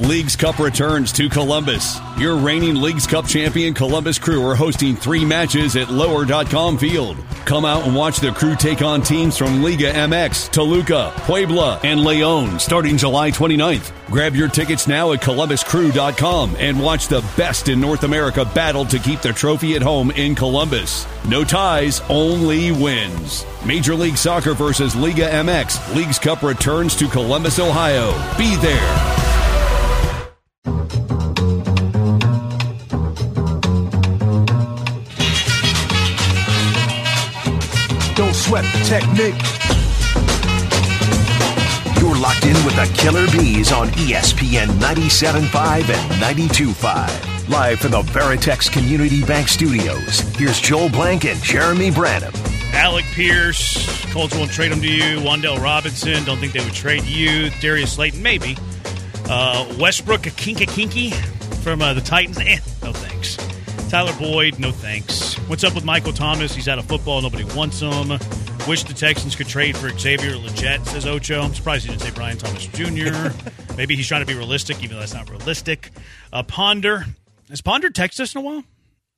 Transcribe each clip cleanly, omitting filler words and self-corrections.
Leagues Cup returns to Columbus. Your reigning Leagues Cup champion Columbus Crew are hosting 3 matches at Lower.com Field. Come out and watch the Crew take on teams from Liga MX, Toluca, Puebla, and Leon starting July 29th. Grab your tickets now at ColumbusCrew.com and watch the best in North America battle to keep the trophy at home in Columbus. No ties, only wins. Major League Soccer versus Liga MX. Leagues Cup returns to Columbus, Ohio. Be there. Don't sweat the technique. You're locked in with the Killer Bees on ESPN 97.5 and 92.5. Live from the Veritex Community Bank Studios, here's Joel Blank and Jeremy Branham. Alec Pierce, Colts won't trade him to you. Wandale Robinson, don't think they would trade you. Darius Slayton, maybe. Westbrook, a kinky from the Titans. No thanks. Tyler Boyd, no thanks. What's up with Michael Thomas? He's out of football. Nobody wants him. Wish the Texans could trade for Xavier Legette, says Ocho. I'm surprised he didn't say Brian Thomas Jr. Maybe he's trying to be realistic, even though that's not realistic. Ponder. Has Ponder texted us in a while?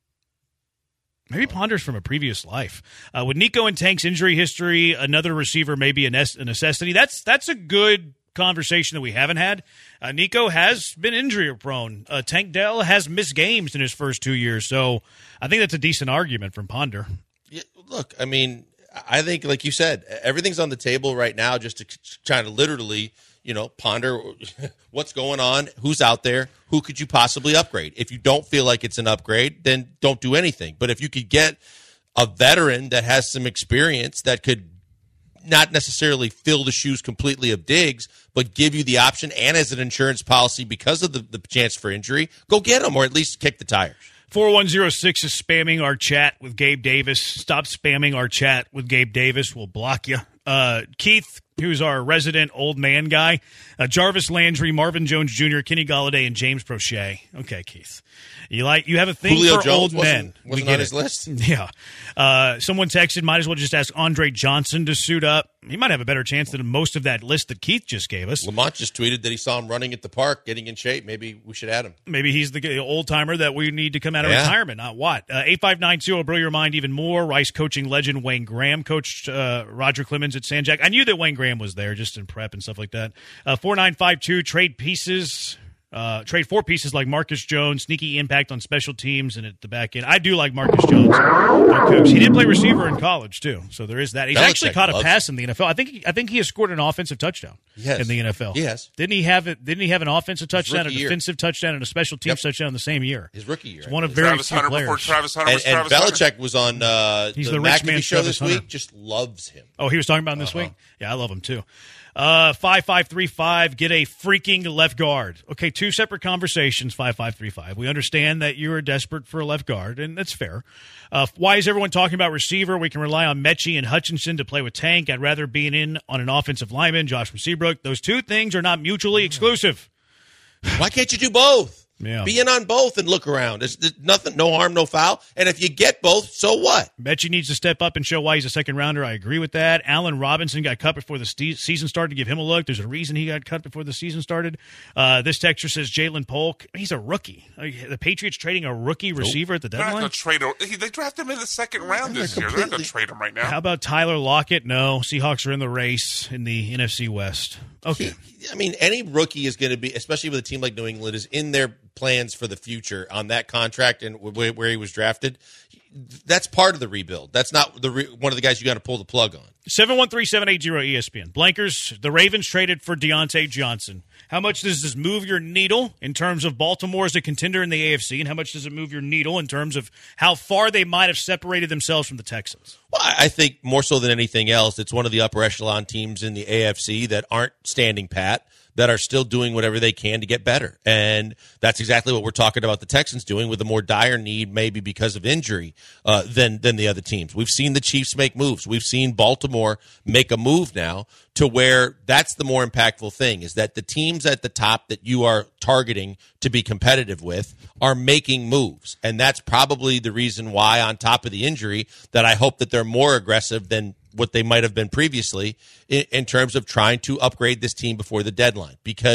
Maybe Ponder's from a previous life. With Nico and Tank's injury history, another receiver may be a necessity. That's a good conversation that we haven't had. Nico has been injury prone. Tank Dell has missed games in his first 2 years, so I think that's a decent argument from Ponder. Yeah, look, I mean, I think, like you said, everything's on the table right now just to try to literally, ponder what's going on, who's out there, who could you possibly upgrade. If you don't feel like it's an upgrade, then don't do anything. But if you could get a veteran that has some experience that could not necessarily fill the shoes completely of Diggs, but give you the option and as an insurance policy because of the chance for injury, go get them or at least kick the tires. 4106 is spamming our chat with Gabe Davis. Stop spamming our chat with Gabe Davis. We'll block you. Keith, who's our resident old man guy, Jarvis Landry, Marvin Jones Jr., Kenny Golladay, and James Prochet. Okay, Keith. You have a thing Julio for Jones old men. Wasn't on his list? Yeah. Someone texted, might as well just ask Andre Johnson to suit up. He might have a better chance than most of that list that Keith just gave us. Lamont just tweeted that he saw him running at the park, getting in shape. Maybe we should add him. Maybe he's the old-timer that we need to come out of retirement, not what. 8592 will blow your mind even more. Rice coaching legend Wayne Graham coached Roger Clemens at San Jack. I knew that Wayne Graham was there just in prep and stuff like that. 4952, trade pieces. Trade 4 pieces like Marcus Jones, sneaky impact on special teams and at the back end. I do like Marcus Jones. He did play receiver in college too, so there is that. He's actually caught a pass in the NFL. I think he has scored an offensive touchdown in the NFL. Yes. Didn't he have an offensive touchdown, a defensive touchdown, and a special teams touchdown in the same year? His rookie year. It's one of very few players. Travis Hunter and Belichick was on He's the rich man McAfee show this Hunter. week. Just loves him. Oh, he was talking about him this week? Yeah, I love him too. 5535, get a freaking left guard. Okay, 2 separate conversations, 5535. We understand that you are desperate for a left guard, and that's fair. Why is everyone talking about receiver? We can rely on Mechie and Hutchinson to play with Tank. I'd rather be in on an offensive lineman, Josh from Seabrook. Those 2 things are not mutually exclusive. Why can't you do both? Yeah. Be in on both and look around. There's nothing, no harm, no foul. And if you get both, so what? Mechie needs to step up and show why he's a second rounder. I agree with that. Allen Robinson got cut before the season started. To give him a look. There's a reason he got cut before the season started. This texter says Jalen Polk. He's a rookie. The Patriots trading a rookie receiver at the They're not deadline? going to trade him. They drafted him in the second round this year. They're not going to trade him right now. How about Tyler Lockett? No. Seahawks are in the race in the NFC West. Okay. Any rookie is going to be, especially with a team like New England, is in their plans for the future on that contract and where he was drafted. That's part of the rebuild. That's not one of the guys you got to pull the plug on. 713-780-ESPN. Blankers, the Ravens traded for Deontay Johnson. How much does this move your needle in terms of Baltimore as a contender in the AFC, and how much does it move your needle in terms of how far they might have separated themselves from the Texans? Well, I think more so than anything else, it's one of the upper echelon teams in the AFC that aren't standing pat, that are still doing whatever they can to get better. And that's exactly what we're talking about the Texans doing, with a more dire need maybe because of injury than the other teams. We've seen the Chiefs make moves. We've seen Baltimore make a move now to where that's the more impactful thing, is that the teams at the top that you are targeting to be competitive with are making moves. And that's probably the reason why, on top of the injury, that I hope that they're more aggressive than what they might have been previously in terms of trying to upgrade this team before the deadline. Because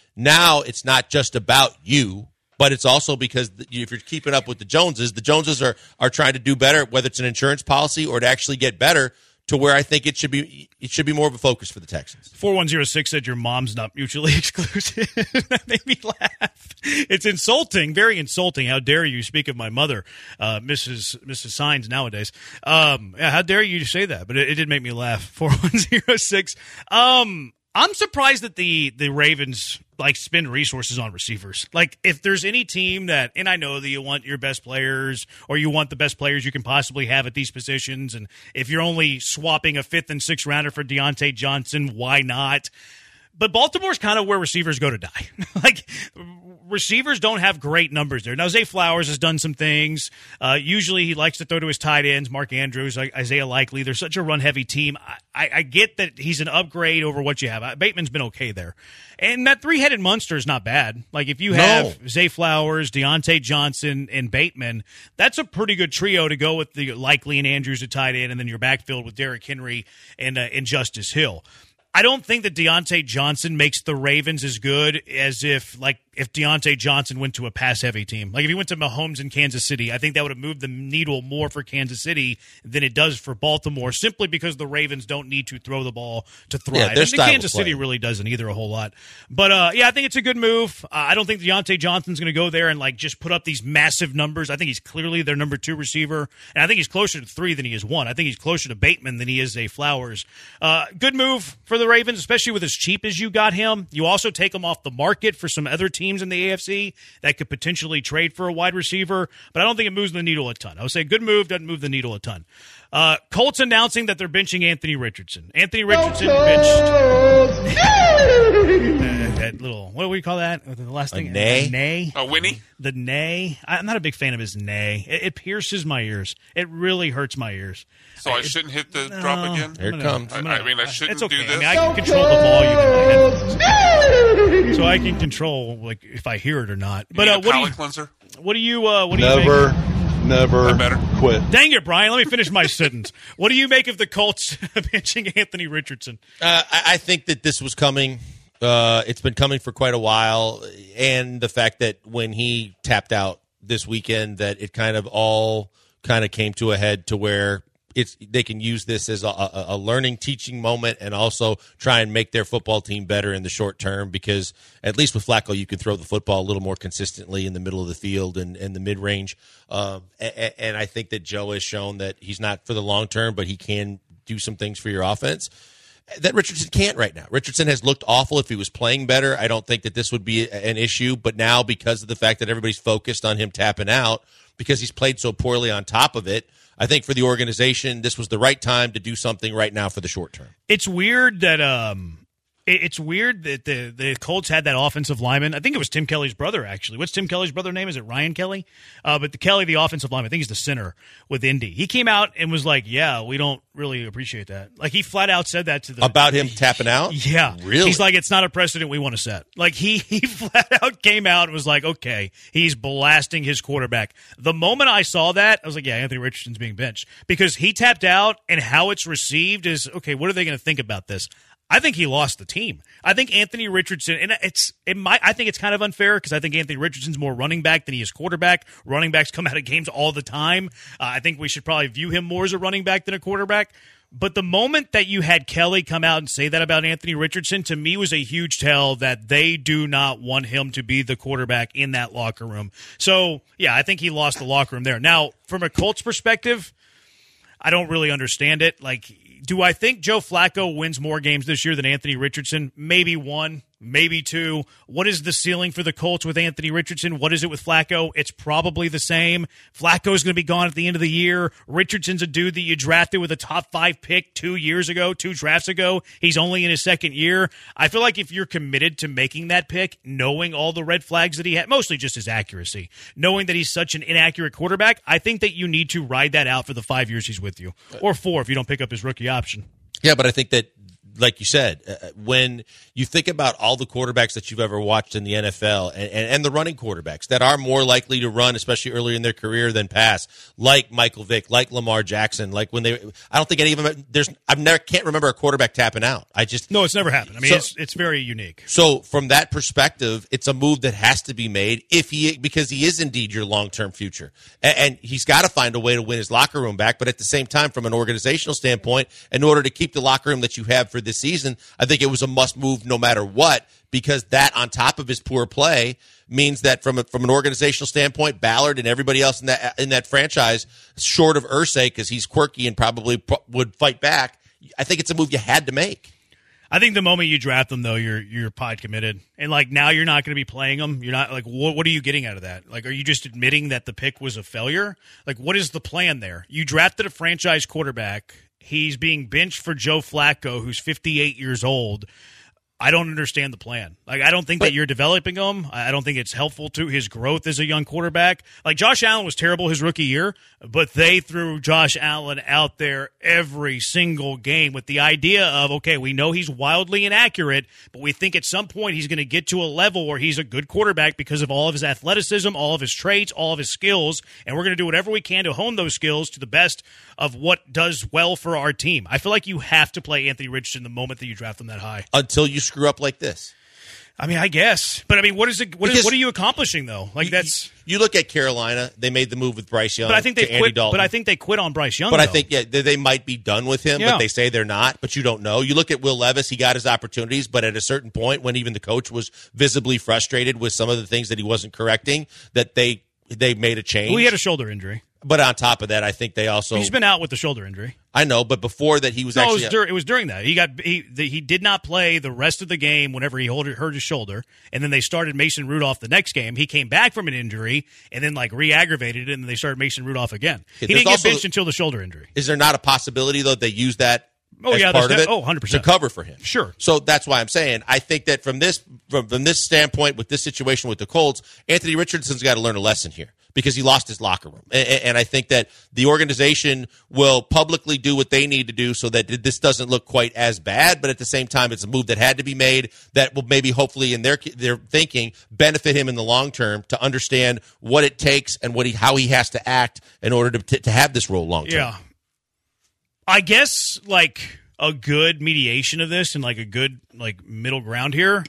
now it's not just about you, but it's also because if you're keeping up with the Joneses are trying to do better, whether it's an insurance policy or to actually get better to where I think it should be more of a focus for the Texans. 4106 said your mom's not mutually exclusive. That made me laugh. It's insulting, very insulting. How dare you speak of my mother, Mrs. Signs nowadays. How dare you say that? But it did make me laugh. 4106. I'm surprised that the Ravens spend resources on receivers. If there's any team that, and I know that you want your best players or you want the best players you can possibly have at these positions, and if you're only swapping a 5th and 6th rounder for Deontay Johnson, why not? But Baltimore's kind of where receivers go to die. Receivers don't have great numbers there. Now, Zay Flowers has done some things. Usually he likes to throw to his tight ends, Mark Andrews, Isaiah Likely. They're such a run-heavy team. I get that he's an upgrade over what you have. Bateman's been okay there. And that three-headed monster is not bad. If you have Zay Flowers, Deontay Johnson, and Bateman, that's a pretty good trio to go with the Likely and Andrews at tight end, and then your backfield with Derrick Henry and Justice Hill. I don't think that Deontay Johnson makes the Ravens as good as if Deontay Johnson went to a pass-heavy team. If he went to Mahomes in Kansas City, I think that would have moved the needle more for Kansas City than it does for Baltimore, simply because the Ravens don't need to throw the ball to thrive. Yeah, Kansas City really doesn't either a whole lot. But, I think it's a good move. I don't think Deontay Johnson's going to go there and, just put up these massive numbers. I think he's clearly their number 2 receiver, and I think he's closer to 3 than he is 1. I think he's closer to Bateman than he is Zay Flowers. Good move for the Ravens, especially with as cheap as you got him. You also take him off the market for some other teams in the AFC that could potentially trade for a wide receiver, but I don't think it moves the needle a ton. I would say good move, doesn't move the needle a ton. Colts announcing that they're benching Anthony Richardson. Anthony Richardson benched that little, what do we call that? The last thing, nay. A Winnie? The nay. I'm not a big fan of his nay. It pierces my ears. It really hurts my ears. So I shouldn't hit the drop again? Here it comes. I shouldn't it's okay. do this? I can control the volume in my head, so I can control if I hear it or not. But cleanser? What do you make? Never quit. Dang it, Brian. Let me finish my sentence. What do you make of the Colts benching Anthony Richardson? I think that this was coming. It's been coming for quite a while, and the fact that when he tapped out this weekend, that it all came to a head to where they can use this as a learning, teaching moment, and also try and make their football team better in the short term, because at least with Flacco, you can throw the football a little more consistently in the middle of the field and the mid-range. And I think that Joe has shown that he's not for the long term, but he can do some things for your offense that Richardson can't right now. Richardson has looked awful. If he was playing better, I don't think that this would be an issue. But now, because of the fact that everybody's focused on him tapping out, because he's played so poorly on top of it, I think for the organization, this was the right time to do something right now for the short term. It's weird that the Colts had that offensive lineman. I think it was Tim Kelly's brother, actually. What's Tim Kelly's brother's name? Is it Ryan Kelly? But the offensive lineman, I think he's the center with Indy. He came out and was like, yeah, we don't really appreciate that. He flat out said that to about him tapping out? Yeah. Really? He's like, it's not a precedent we want to set. He flat out came out and was like, okay, he's blasting his quarterback. The moment I saw that, I was like, yeah, Anthony Richardson's being benched. Because he tapped out, and how it's received is, okay, what are they going to think about this? I think he lost the team. I think Anthony Richardson, and I think it's kind of unfair because I think Anthony Richardson's more running back than he is quarterback. Running backs come out of games all the time. I think we should probably view him more as a running back than a quarterback. But the moment that you had Kelly come out and say that about Anthony Richardson, to me was a huge tell that they do not want him to be the quarterback in that locker room. So, yeah, I think he lost the locker room there. Now, from a Colts perspective, I don't really understand it. Do I think Joe Flacco wins more games this year than Anthony Richardson? Maybe 1, maybe 2. What is the ceiling for the Colts with Anthony Richardson? What is it with Flacco? It's probably the same. Flacco's going to be gone at the end of the year. Richardson's a dude that you drafted with a top 5 pick 2 drafts ago. He's only in his second year. I feel like if you're committed to making that pick, knowing all the red flags that he had, mostly just his accuracy, knowing that he's such an inaccurate quarterback, I think that you need to ride that out for the 5 years he's with you, or 4 if you don't pick up his rookie option. Yeah, but I think that like you said, when you think about all the quarterbacks that you've ever watched in the NFL and the running quarterbacks that are more likely to run, especially earlier in their career, than pass, like Michael Vick, like Lamar Jackson, like when I don't think any of them, can't remember a quarterback tapping out. No, it's never happened. I mean, it's very unique. So from that perspective, it's a move that has to be made because he is indeed your long-term future. And he's got to find a way to win his locker room back. But at the same time, from an organizational standpoint, in order to keep the locker room that you have for this season, I think it was a must move no matter what, because that on top of his poor play means that from an organizational standpoint, Ballard and everybody else in that franchise, short of Irsay, because he's quirky and probably would fight back, I think it's a move you had to make. I think the moment you draft them, though, you're pod committed, and like now you're not going to be playing them. You're not like what are you getting out of that? Like, are you just admitting that the pick was a failure? Like, what is the plan there? You drafted a franchise quarterback. He's being benched for Joe Flacco, who's 58 years old. I don't understand the plan. Like, I don't think that you're developing him. I don't think it's helpful to his growth as a young quarterback. Like, Josh Allen was terrible his rookie year, but they threw Josh Allen out there every single game with the idea of, okay, we know he's wildly inaccurate, but we think at some point he's going to get to a level where he's a good quarterback because of all of his athleticism, all of his traits, all of his skills, and we're going to do whatever we can to hone those skills to the best of what does well for our team. I feel like you have to play Anthony Richardson the moment that you draft him that high. Until you screw up like this. I mean, I guess. But I mean, what are you accomplishing though? Like you look at Carolina, they made the move with Bryce Young. But I think they quit. But I think they quit on Bryce Young. But though. I think they might be done with him, but they say they're not. But you don't know. You look at Will Levis, he got his opportunities, but at a certain point when even the coach was visibly frustrated with some of the things that he wasn't correcting, that they made a change. Well, he had a shoulder injury. But on top of that, I think they also... He's been out with the shoulder injury. I know, but before that, he was actually... it was during that. He did not play the rest of the game whenever he hurt his shoulder, and then they started Mason Rudolph the next game. He came back from an injury and then re-aggravated it, and then they started Mason Rudolph again. He didn't get benched until the shoulder injury. Is there not a possibility, though, they use that as part of it? 100%. To cover for him. Sure. So that's why I'm saying, I think that from this standpoint, with this situation with the Colts, Anthony Richardson's got to learn a lesson here, because he lost his locker room. And I think that the organization will publicly do what they need to do so that this doesn't look quite as bad, but at the same time, it's a move that had to be made that will maybe, hopefully, in their thinking, benefit him in the long term to understand what it takes and how he has to act in order to have this role long term. Yeah. I guess, a good mediation of this and, a good, middle ground here,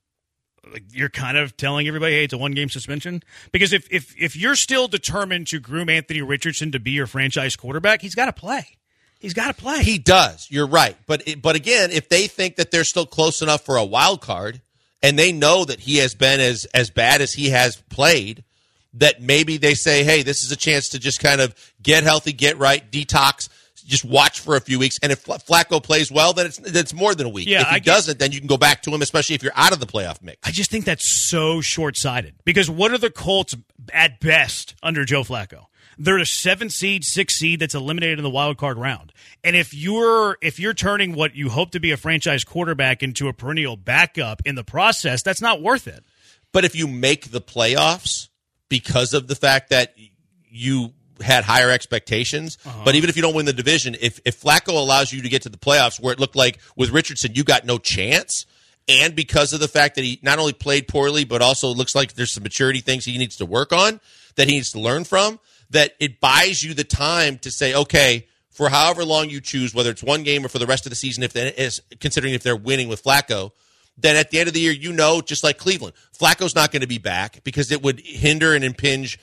you're kind of telling everybody, hey, it's a one-game suspension. Because if you're still determined to groom Anthony Richardson to be your franchise quarterback, he's got to play. He's got to play. He does. You're right. But again, if they think that they're still close enough for a wild card and they know that he has been as bad as he has played, that maybe they say, hey, this is a chance to just kind of get healthy, get right, detox, just watch for a few weeks. And if Flacco plays well, then it's more than a week. Yeah, if he doesn't, then you can go back to him, especially if you're out of the playoff mix. I just think that's so short-sighted. Because what are the Colts at best under Joe Flacco? They're a 7 seed, 6 seed that's eliminated in the wild card round. And if you're turning what you hope to be a franchise quarterback into a perennial backup in the process, that's not worth it. But if you make the playoffs because of the fact that you had higher expectations, but even if you don't win the division, if Flacco allows you to get to the playoffs where it looked like with Richardson you got no chance, and because of the fact that he not only played poorly but also looks like there's some maturity things he needs to work on, that he needs to learn from, that it buys you the time to say, okay, for however long you choose, whether it's one game or for the rest of the season, considering if they're winning with Flacco, then at the end of the year, just like Cleveland, Flacco's not going to be back because it would hinder and impinge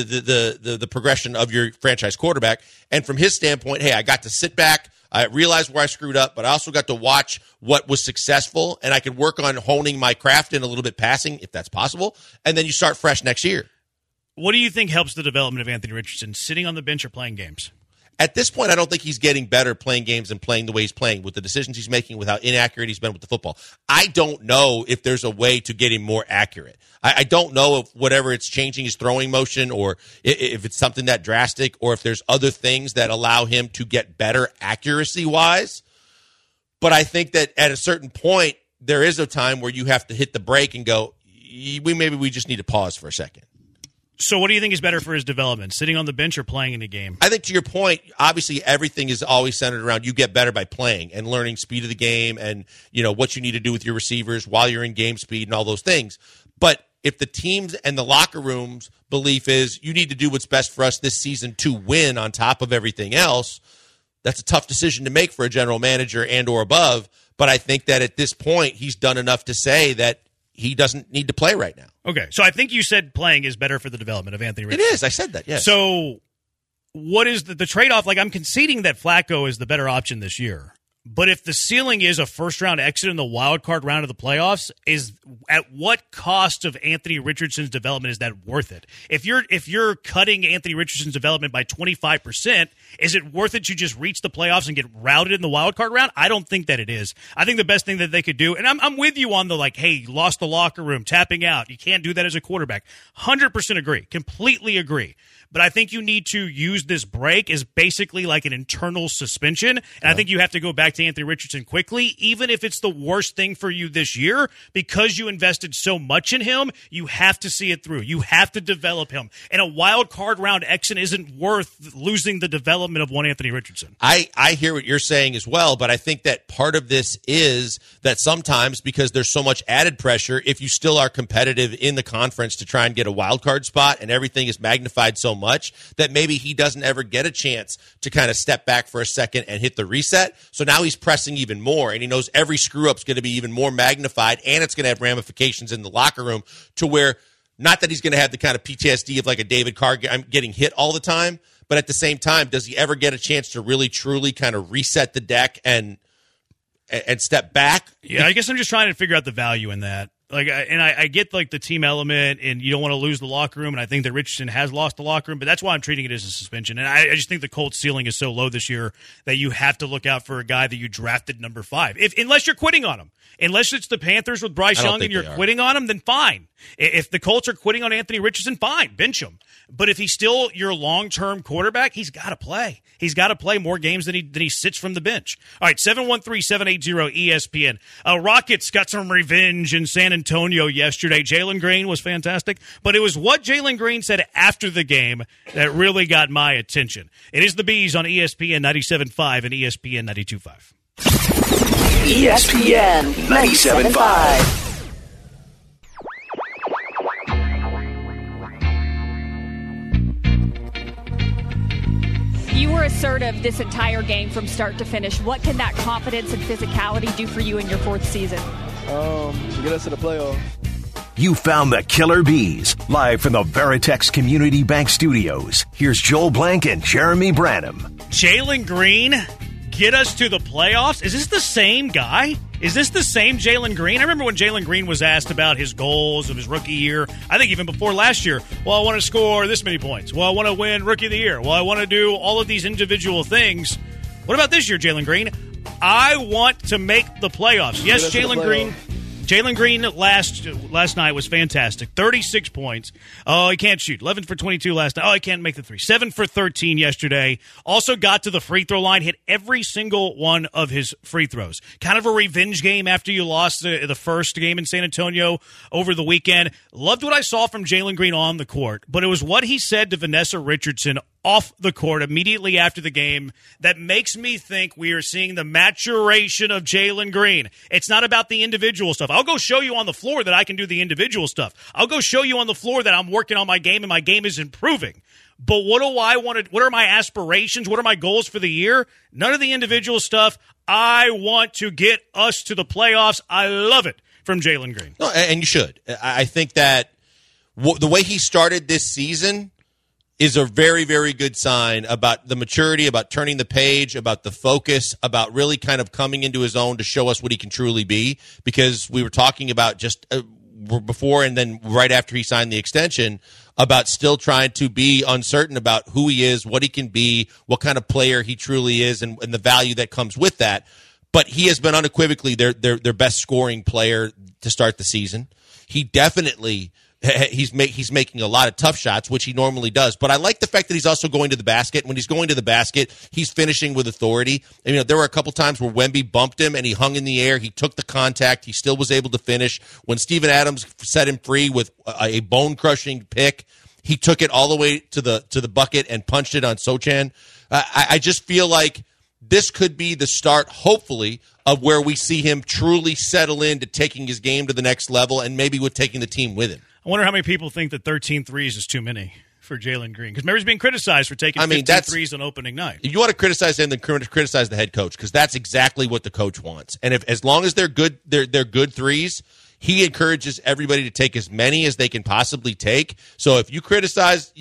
the progression of your franchise quarterback. And from his standpoint, hey, I got to sit back, I realized where I screwed up, but I also got to watch what was successful, and I could work on honing my craft in a little bit passing, if that's possible, and then you start fresh next year. What do you think helps the development of Anthony Richardson, sitting on the bench or playing games? At this point, I don't think he's getting better playing games and playing the way he's playing with the decisions he's making, with how inaccurate he's been with the football. I don't know if there's a way to get him more accurate. I don't know if whatever it's changing his throwing motion, or if it's something that drastic, or if there's other things that allow him to get better accuracy-wise. But I think that at a certain point, there is a time where you have to hit the brake and go, we just need to pause for a second. So what do you think is better for his development, sitting on the bench or playing in the game? I think to your point, obviously everything is always centered around you get better by playing and learning speed of the game and, what you need to do with your receivers while you're in game speed and all those things. But if the teams and the locker room's belief is you need to do what's best for us this season to win on top of everything else, that's a tough decision to make for a general manager and or above. But I think that at this point, he's done enough to say that he doesn't need to play right now. Okay, so I think you said playing is better for the development of Anthony Richardson. It is. I said that, yes. So what is the trade-off? Like, I'm conceding that Flacco is the better option this year. But if the ceiling is a first-round exit in the wild card round of the playoffs, is at what cost of Anthony Richardson's development is that worth it? If you're cutting Anthony Richardson's development by 25%, is it worth it to just reach the playoffs and get routed in the wild card round? I don't think that it is. I think the best thing that they could do, and I'm with you on the hey, lost the locker room, tapping out. You can't do that as a quarterback. 100% agree. Completely agree. But I think you need to use this break as basically like an internal suspension. And I think you have to go back to Anthony Richardson quickly, even if it's the worst thing for you this year, because you invested so much in him, you have to see it through. You have to develop him. And a wild card round exit isn't worth losing the development of one Anthony Richardson. I hear what you're saying as well, but I think that part of this is that sometimes because there's so much added pressure, if you still are competitive in the conference to try and get a wild card spot and everything is magnified so much that maybe he doesn't ever get a chance to kind of step back for a second and hit the reset. So now he's pressing even more, and he knows every screw-up is going to be even more magnified, and it's going to have ramifications in the locker room to where not that he's going to have the kind of PTSD of like a David Carr getting hit all the time, but at the same time, does he ever get a chance to really, truly kind of reset the deck and step back? Yeah, I guess I'm just trying to figure out the value in that. I get like the team element, and you don't want to lose the locker room, and I think that Richardson has lost the locker room, but that's why I'm treating it as a suspension. And I just think the Colts' ceiling is so low this year that you have to look out for a guy that you drafted number 5, unless you're quitting on him. Unless it's the Panthers with Bryce Young and you're quitting on him, then fine. If the Colts are quitting on Anthony Richardson, fine, bench him. But if he's still your long-term quarterback, he's got to play. He's got to play more games than he sits from the bench. All right, 713-780-ESPN. Rockets got some revenge in San Antonio yesterday. Jalen Green was fantastic, but it was what Jalen Green said after the game that really got my attention. It is the Bees on ESPN 97.5 and ESPN 92.5. ESPN 97.5. You were assertive this entire game from start to finish. What can that confidence and physicality do for you in your 4th season? Get us to the playoffs. You found the Killer Bees, live from the Veritex Community Bank Studios. Here's Joel Blank and Jeremy Branham. Jalen Green, get us to the playoffs? Is this the same guy? Is this the same Jalen Green? I remember when Jalen Green was asked about his goals of his rookie year, I think even before last year, well, I want to score this many points. Well, I want to win Rookie of the Year. Well, I want to do all of these individual things. What about this year, Jalen Green? I want to make the playoffs. Yes, Jalen Green. Jalen Green last night was fantastic. 36 points. Oh, he can't shoot. 11 for 22 last night. Oh, he can't make the 3. 7 for 13 yesterday. Also got to the free throw line, hit every single one of his free throws. Kind of a revenge game after you lost the first game in San Antonio over the weekend. Loved what I saw from Jalen Green on the court, but it was what he said to Vanessa Richardson off the court immediately after the game that makes me think we are seeing the maturation of Jalen Green. It's not about the individual stuff. I'll go show you on the floor that I can do the individual stuff. I'll go show you on the floor that I'm working on my game and my game is improving. But what do I want to? What are my aspirations? What are my goals for the year? None of the individual stuff. I want to get us to the playoffs. I love it from Jalen Green. No, and you should. I think that the way he started this season is a very, very good sign about the maturity, about turning the page, about the focus, about really kind of coming into his own to show us what he can truly be. Because we were talking about just before and then right after he signed the extension about still trying to be uncertain about who he is, what he can be, what kind of player he truly is, and the value that comes with that. But he has been unequivocally their best scoring player to start the season. He definitely he's making a lot of tough shots, which he normally does. But I like the fact that he's also going to the basket. When he's going to the basket, he's finishing with authority. And, there were a couple times where Wemby bumped him and he hung in the air. He took the contact. He still was able to finish. When Steven Adams set him free with a bone-crushing pick, he took it all the way to the bucket and punched it on Sochan. I just feel like this could be the start, hopefully, of where we see him truly settle into taking his game to the next level and maybe with taking the team with him. I wonder how many people think that 13 threes is too many for Jalen Green. Because Mary's being criticized for taking 15 threes on opening night. If you want to criticize him, then criticize the head coach, because that's exactly what the coach wants. And as long as they're good, they're good threes, he encourages everybody to take as many as they can possibly take. So if you criticize,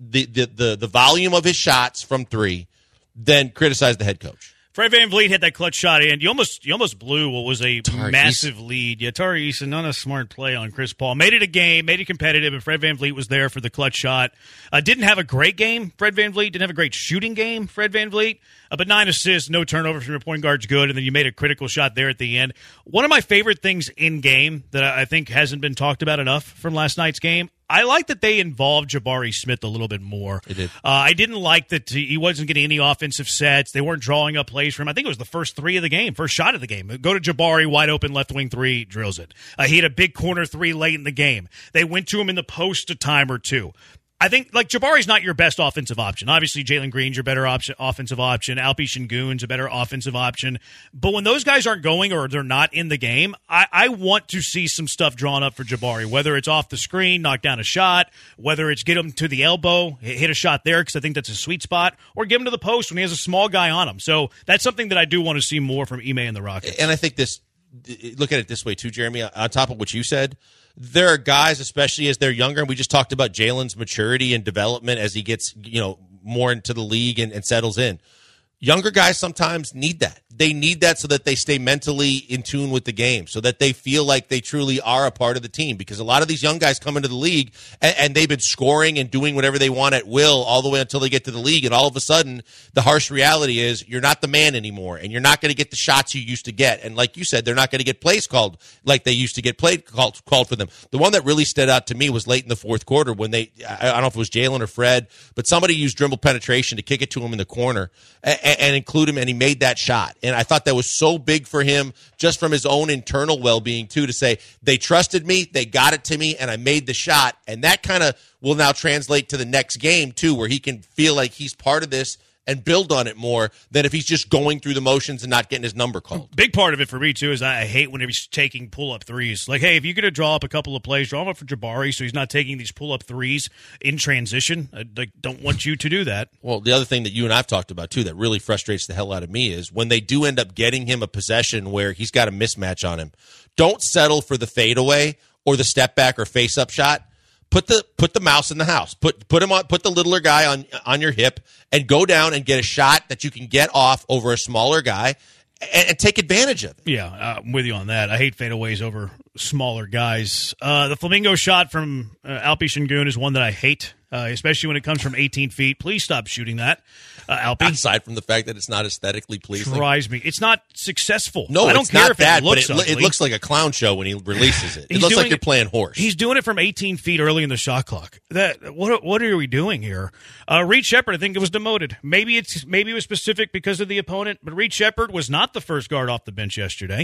the volume of his shots from three, then criticize the head coach. Fred VanVleet had that clutch shot, and you almost blew what was a massive lead. Yeah, Tari Eason, not a smart play on Chris Paul. Made it a game, made it competitive, and Fred VanVleet was there for the clutch shot. Didn't have a great game, Fred VanVleet. Didn't have a great shooting game, Fred VanVleet. But 9 assists, no turnovers from your point guard's good, and then you made a critical shot there at the end. One of my favorite things in game that I think hasn't been talked about enough from last night's game, I like that they involved Jabari Smith a little bit more. They did. I didn't like that he wasn't getting any offensive sets. They weren't drawing up plays for him. I think it was the first three of the game, first shot of the game. Go to Jabari, wide open left wing three, drills it. He had a big corner three late in the game. They went to him in the post a time or two. I think, Jabari's not your best offensive option. Obviously, Jalen Green's your better offensive option. Alpi Sengun's a better offensive option. But when those guys aren't going or they're not in the game, I want to see some stuff drawn up for Jabari, whether it's off the screen, knock down a shot, whether it's get him to the elbow, hit a shot there because I think that's a sweet spot, or give him to the post when he has a small guy on him. So that's something that I do want to see more from Ime and the Rockets. And I think look at it this way too, Jeremy, on top of what you said, there are guys, especially as they're younger, and we just talked about Jalen's maturity and development as he gets, more into the league and settles in. Younger guys sometimes need that. They need that so that they stay mentally in tune with the game, so that they feel like they truly are a part of the team. Because a lot of these young guys come into the league and they've been scoring and doing whatever they want at will all the way until they get to the league. And all of a sudden, the harsh reality is you're not the man anymore, and you're not going to get the shots you used to get. And like you said, they're not going to get plays called like they used to get called for them. The one that really stood out to me was late in the fourth quarter when I don't know if it was Jalen or Fred, but somebody used dribble penetration to kick it to him in the corner and include him, and he made that shot. And I thought that was so big for him, just from his own internal well-being, too, to say, they trusted me, they got it to me, and I made the shot. And that kind of will now translate to the next game, too, where he can feel like he's part of this and build on it more than if he's just going through the motions and not getting his number called. Big part of it for me, too, is I hate whenever he's taking pull-up threes. Like, hey, if you're going to draw up a couple of plays, draw them up for Jabari so he's not taking these pull-up threes in transition. I don't want you to do that. Well, the other thing that you and I've talked about, too, that really frustrates the hell out of me is when they do end up getting him a possession where he's got a mismatch on him, don't settle for the fadeaway or the step back or face-up shot. Put the mouse in the house. Put the littler guy on your hip and go down and get a shot that you can get off over a smaller guy and take advantage of it. Yeah, I'm with you on that. I hate fadeaways over smaller guys. The flamingo shot from Alpi Sengun is one that I hate, especially when it comes from 18 feet. Please stop shooting that, Alpi. Aside from the fact that it's not aesthetically pleasing. Drives me. It's not successful. No, I don't it's care not if that, it looks but it looks like a clown show when he releases it. It looks like you're playing horse. He's doing it from 18 feet early in the shot clock. What are we doing here? Reed Sheppard, I think it was demoted. Maybe it was specific because of the opponent, but Reed Sheppard was not the first guard off the bench yesterday.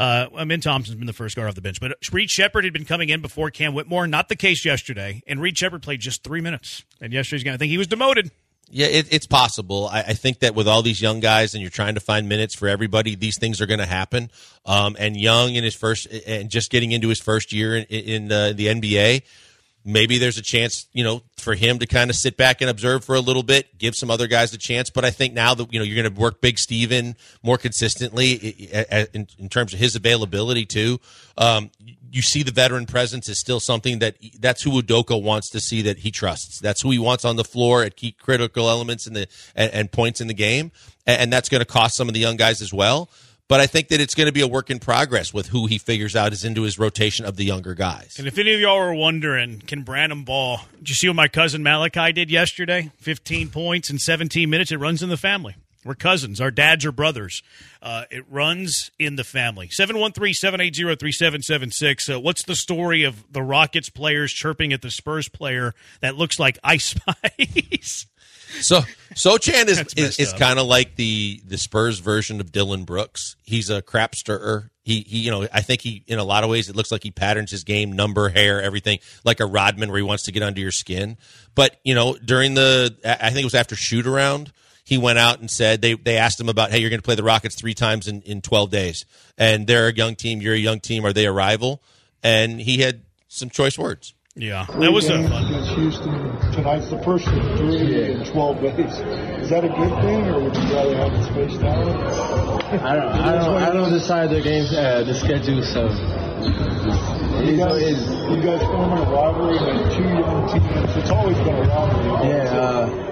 Min Thompson's been the first guard off the bench, but Reed Sheppard had been coming in before Cam Whitmore. Not the case yesterday, and Reed Sheppard played just 3 minutes. And yesterday's game, I think he was demoted. Yeah, it's possible. I think that with all these young guys and you're trying to find minutes for everybody, these things are going to happen. And Young in his first and just getting into his first year in the NBA, maybe there's a chance, for him to kind of sit back and observe for a little bit, give some other guys a chance. But I think now that, you're going to work Big Steven more consistently in terms of his availability too. You see the veteran presence is still something that's who Udoka wants to see, that he trusts. That's who he wants on the floor at key critical elements and points in the game. And that's going to cost some of the young guys as well. But I think that it's going to be a work in progress with who he figures out is into his rotation of the younger guys. And if any of y'all were wondering, can Branham ball? Did you see what my cousin Malachi did yesterday? 15 points in 17 minutes. It runs in the family. We're cousins. Our dads are brothers. It runs in the family. 713-780-3776. What's the story of the Rockets players chirping at the Spurs player that looks like Ice Spice? So Sochan is kind of like the Spurs version of Dylan Brooks. He's a crap stirrer I think he, in a lot of ways, it looks like he patterns his game, number, hair, everything, like a Rodman where he wants to get under your skin. But, during I think it was after shoot-around, he went out and said, they asked him about, hey, you're going to play the Rockets 3 times in 12 days. And they're a young team, you're a young team, are they a rival? And he had some choice words. Yeah, that was fun. Against Houston, tonight's the first of 3 in 12 days. Is that a good thing, or would you rather have it spaced out? I don't decide the games, the schedule, so. You guys forming a rivalry and 2 young teams. It's always been a rivalry. Yeah.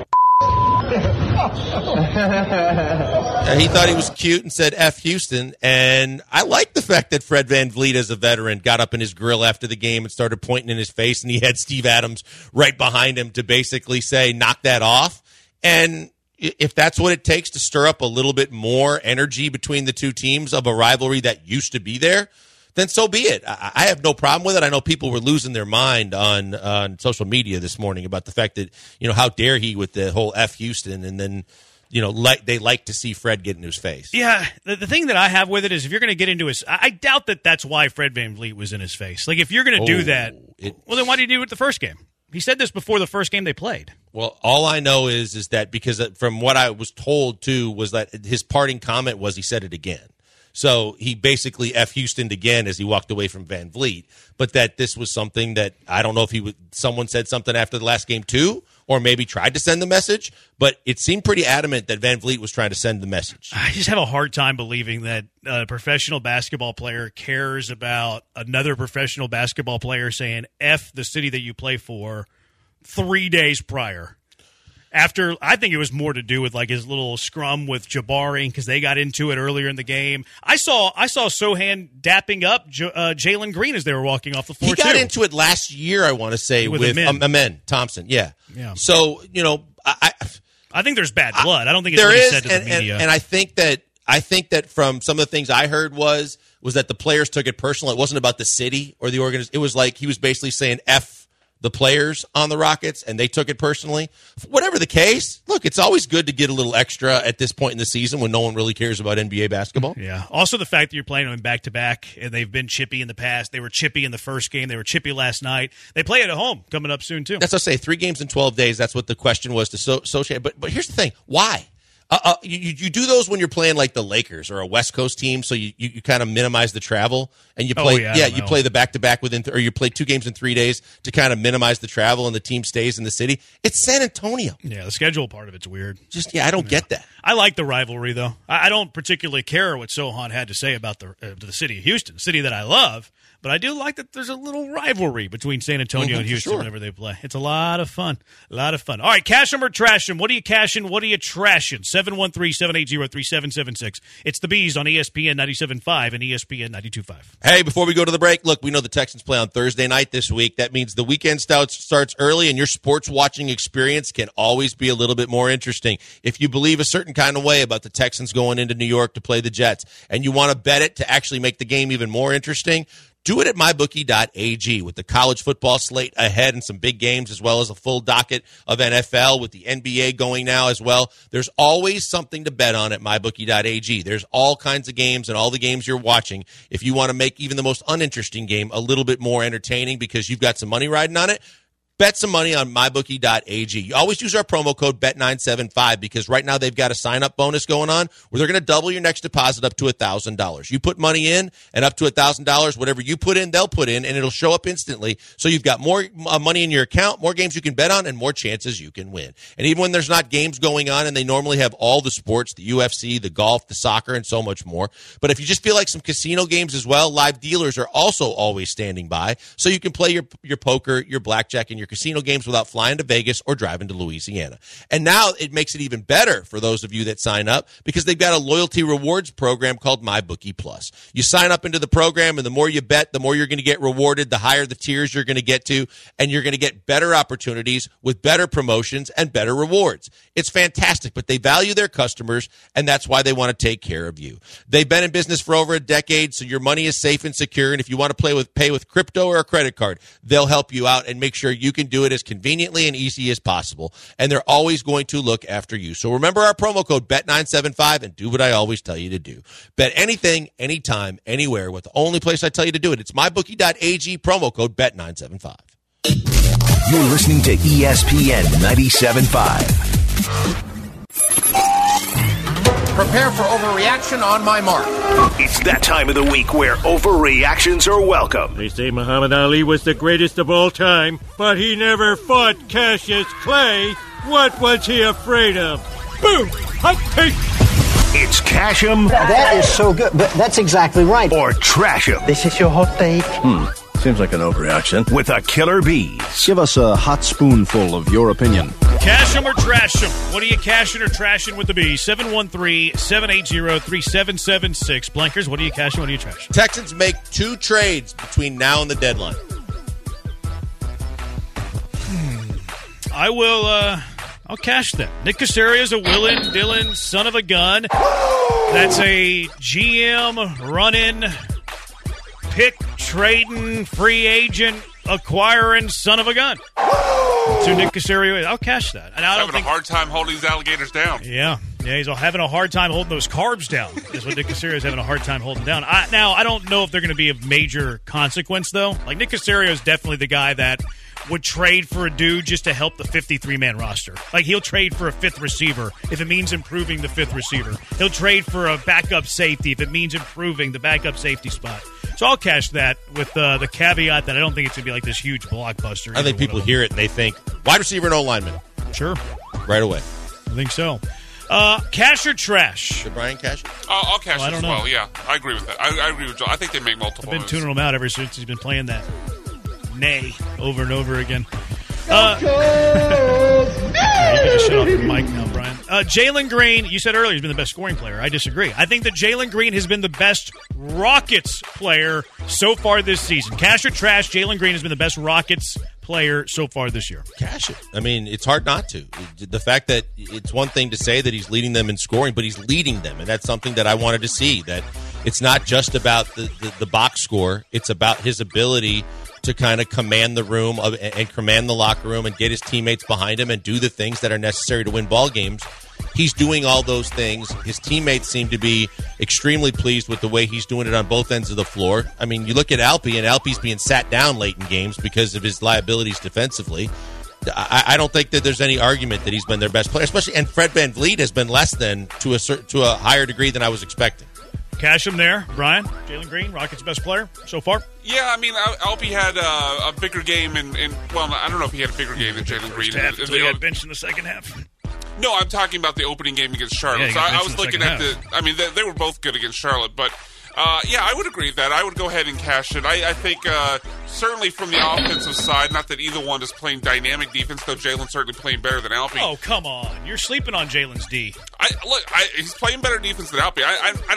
He thought he was cute and said F Houston, and I like the fact that Fred VanVleet, as a veteran, got up in his grill after the game and started pointing in his face, and he had Steve Adams right behind him to basically say, knock that off. And if that's what it takes to stir up a little bit more energy between the two teams of a rivalry that used to be there, then so be it. I have no problem with it. I know people were losing their mind on social media this morning about the fact that, how dare he with the whole F Houston, and then, they like to see Fred get into his face. Yeah, the thing that I have with it is if you're going to get into his – I doubt that that's why Fred VanVleet was in his face. Like, if you're going to do that, well, then why did he do it the first game? He said this before the first game they played. Well, all I know is that because from what I was told, too, was that his parting comment was he said it again. So he basically F Houston'd again as he walked away from VanVleet, but that this was something that I don't know if someone said something after the last game too, or maybe tried to send the message, but it seemed pretty adamant that VanVleet was trying to send the message. I just have a hard time believing that a professional basketball player cares about another professional basketball player saying F the city that you play for 3 days prior. After, I think it was more to do with like his little scrum with Jabari because they got into it earlier in the game. I saw Sohan dapping up Jalen Green as they were walking off the floor. He got into it last year, I want to say, with Amen Thompson. Yeah. So I think there's bad blood. I don't think it's there what he is, said to the media. And I think that from some of the things I heard was that the players took it personal. It wasn't about the city or the organization. It was like he was basically saying F the players on the Rockets, and they took it personally. Whatever the case, look, it's always good to get a little extra at this point in the season when no one really cares about NBA basketball. Yeah. Also, the fact that you're playing them back-to-back, and they've been chippy in the past. They were chippy in the first game. They were chippy last night. They play it at home coming up soon, too. That's what I say, 3 games in 12 days. That's what the question was to associate. But here's the thing. Why? You do those when you're playing like the Lakers or a West Coast team, so you kind of minimize the travel, and you play you play the back-to-back or you play 2 games in 3 days to kind of minimize the travel, and the team stays in the city. It's San Antonio. Yeah, the schedule part of it's weird. I don't get that. I like the rivalry though. I don't particularly care what Sohan had to say about the city of Houston, a city that I love. But I do like that there's a little rivalry between San Antonio and Houston whenever they play. It's a lot of fun. A lot of fun. All right, cash them or trash them. What are you cashing? What are you trashing? 713-780-3776. It's the Bees on ESPN 97.5 and ESPN 92.5. Hey, before we go to the break, look, we know the Texans play on Thursday night this week. That means the weekend starts early, and your sports watching experience can always be a little bit more interesting. If you believe a certain kind of way about the Texans going into New York to play the Jets, and you want to bet it to actually make the game even more interesting, do it at mybookie.ag with the college football slate ahead and some big games, as well as a full docket of NFL with the NBA going now as well. There's always something to bet on at mybookie.ag. There's all kinds of games and all the games you're watching. If you want to make even the most uninteresting game a little bit more entertaining because you've got some money riding on it, bet some money on mybookie.ag. You always use our promo code BET975 because right now they've got a sign-up bonus going on where they're going to double your next deposit up to $1,000. You put money in, and up to $1,000, whatever you put in, they'll put in, and it'll show up instantly. So you've got more money in your account, more games you can bet on, and more chances you can win. And even when there's not games going on, and they normally have all the sports, the UFC, the golf, the soccer, and so much more. But if you just feel like some casino games as well, live dealers are also always standing by. So you can play your poker, your blackjack, and your casino games without flying to Vegas or driving to Louisiana. And now it makes it even better for those of you that sign up because they've got a loyalty rewards program called MyBookie Plus. You sign up into the program, and the more you bet, the more you're going to get rewarded, the higher the tiers you're going to get to, and you're going to get better opportunities with better promotions and better rewards. It's fantastic, but they value their customers, and that's why they want to take care of you. They've been in business for over a decade, so your money is safe and secure, and if you want to pay with crypto or a credit card, they'll help you out and make sure you can do it as conveniently and easy as possible, and they're always going to look after you. So remember our promo code BET975 and do what I always tell you to do. Bet anything, anytime, anywhere with the only place I tell you to do it. It's mybookie.ag, promo code BET975. You're listening to ESPN 97.5. Prepare for overreaction on my mark. It's that time of the week where overreactions are welcome. They say Muhammad Ali was the greatest of all time, but he never fought Cassius Clay. What was he afraid of? Boom! Hot take! It's Cash 'em. That is so good, but that's exactly right. Or Trash 'em. This is your hot take. Seems like an overreaction. With a Killer Bees. Give us a hot spoonful of your opinion. Cash 'em or trash 'em? What are you cashing or trashing with the Bees? 713-780-3776. Blankers, what are you cashing, what are you trashing? Texans make 2 trades between now and the deadline. I will, I'll cash that. Nick Casario's a willing, Dylan, son of a gun. That's a GM running, pick trading, free agent acquiring son of a gun. To Nick Casario, I'll cash that. And I don't having a hard time holding these alligators down. Yeah, he's having a hard time holding those carbs down. Is what Nick Casario is having a hard time holding down. Now, I don't know if they're going to be of major consequence, though. Like, Nick Casario is definitely the guy that would trade for a dude just to help the 53-man roster. Like, he'll trade for a 5th receiver if it means improving the 5th receiver. He'll trade for a backup safety if it means improving the backup safety spot. So I'll cash that with the caveat that I don't think it's going to be like this huge blockbuster. I think people hear it and they think, wide receiver and O-lineman. Sure. Right away. I think so. Cash or trash? Should Brian cash? I'll cash it as well, yeah. I agree with that. I agree with Joel. I think they make multiple I've been tuning him out ever since he's been playing that nay over and over again. You got to shut off your mic now, Brian. Jalen Green, you said earlier he's been the best scoring player. I disagree. I think that Jalen Green has been the best Rockets player so far this season. Cash or trash, Jalen Green has been the best Rockets player so far this year. Cash it. I mean, it's hard not to. The fact that it's one thing to say that he's leading them in scoring, but he's leading them, and that's something that I wanted to see, that it's not just about the box score. It's about his ability to kind of command the room and command the locker room and get his teammates behind him and do the things that are necessary to win ball games. He's doing all those things. His teammates seem to be extremely pleased with the way he's doing it on both ends of the floor. I mean, you look at Alpy, and Alpy's being sat down late in games because of his liabilities defensively. I don't think that there's any argument that he's been their best player, especially. And Fred VanVleet has been less than to a higher degree than I was expecting. Cash him there, Brian. Jalen Green, Rockets' best player so far. Yeah, I mean, Alpy had a bigger game, well, I don't know if he had a bigger game than Jalen Green. He had benched in the second half. No, I'm talking about the opening game against Charlotte. So I was looking at I mean, they were both good against Charlotte, but yeah, I would agree with that. I would go ahead and cash it. I think certainly from the offensive side, not that either one is playing dynamic defense, though Jalen's certainly playing better than Alpy. Oh, come on. You're sleeping on Jalen's D. He's playing better defense than Alpy.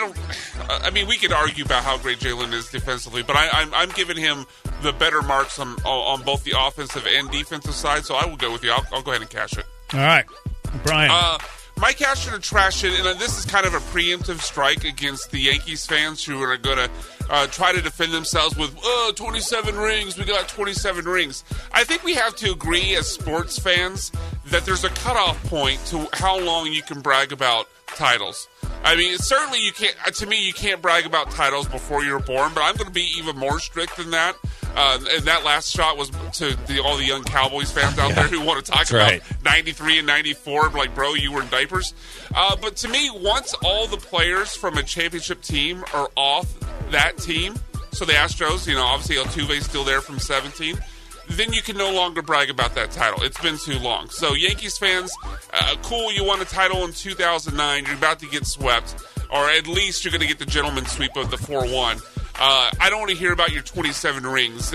I mean, we could argue about how great Jalen is defensively, but I'm giving him the better marks on both the offensive and defensive side, so I will go with you. I'll go ahead and cash it. All right. Brian. My cash it or trash it, and this is kind of a preemptive strike against the Yankees fans who are going to try to defend themselves with 27 rings. We got 27 rings. I think we have to agree as sports fans that there's a cutoff point to how long you can brag about titles. I mean, certainly you can't. To me, you can't brag about titles before you're born. But I'm going to be even more strict than that. And that last shot was to all the young Cowboys fans out there who want to talk about 93 and 94. Like, bro, you were in diapers. But to me, once all the players from a championship team are off that team, so the Astros, obviously Altuve's still there from 17. Then you can no longer brag about that title. It's been too long. So Yankees fans, cool, you won a title in 2009. You're about to get swept. Or at least you're going to get the gentleman's sweep of the 4-1. I don't want to hear about your 27 rings.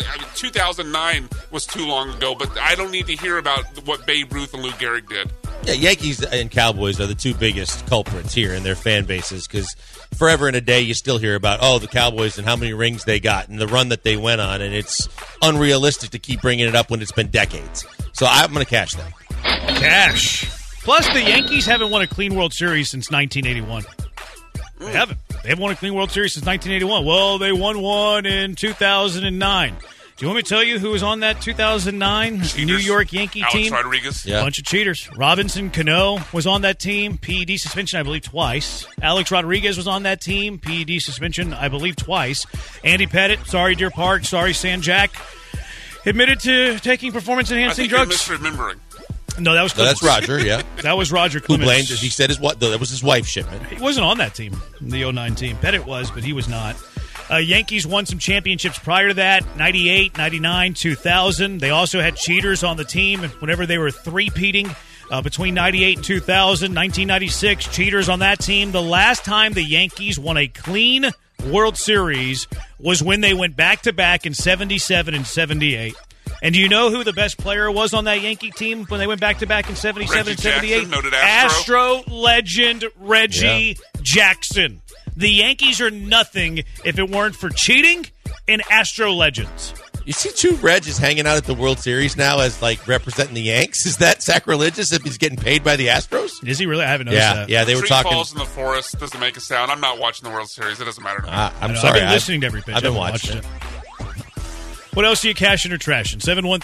2009 was too long ago, but I don't need to hear about what Babe Ruth and Lou Gehrig did. Yeah, Yankees and Cowboys are the two biggest culprits here in their fan bases because forever and a day you still hear about, the Cowboys and how many rings they got and the run that they went on, and it's unrealistic to keep bringing it up when it's been decades. So I'm going to cash that. Cash. Plus, the Yankees haven't won a clean World Series since 1981. They haven't. They haven't won a clean World Series since 1981. Well, they won one in 2009. Do you want me to tell you who was on that 2009 New York Yankee team? Alex Rodriguez. Yeah. Bunch of cheaters. Robinson Cano was on that team. PED suspension, I believe, twice. Alex Rodriguez was on that team. PED suspension, I believe, twice. Andy Pettit, sorry, Deer Park, sorry, San Jack, admitted to taking performance-enhancing drugs. You're misremembering. No, that was Clemens. No, that's Roger, yeah. That was Roger Clemens. Who blamed, he said that was his wife's shipment. He wasn't on that team, the 09 team. Pettit was, but he was not. Yankees won some championships prior to that, 98, 99, 2000. They also had cheaters on the team whenever they were three-peating between 98 and 2000. 1996, cheaters on that team. The last time the Yankees won a clean World Series was when they went back-to-back in 77 and 78. And do you know who the best player was on that Yankee team when they went back-to-back in 77 and 78? Jackson, noted Astro legend Reggie Jackson. The Yankees are nothing if it weren't for cheating and Astro legends. You see two Regis hanging out at the World Series now as, representing the Yanks? Is that sacrilegious if he's getting paid by the Astros? Is he really? I haven't noticed that. Yeah, they were talking. Falls in the forest doesn't make a sound. I'm not watching the World Series. It doesn't matter to me. I'm sorry. I've been listening to every pitch. I've been watching it. What else are you cashing or trashing?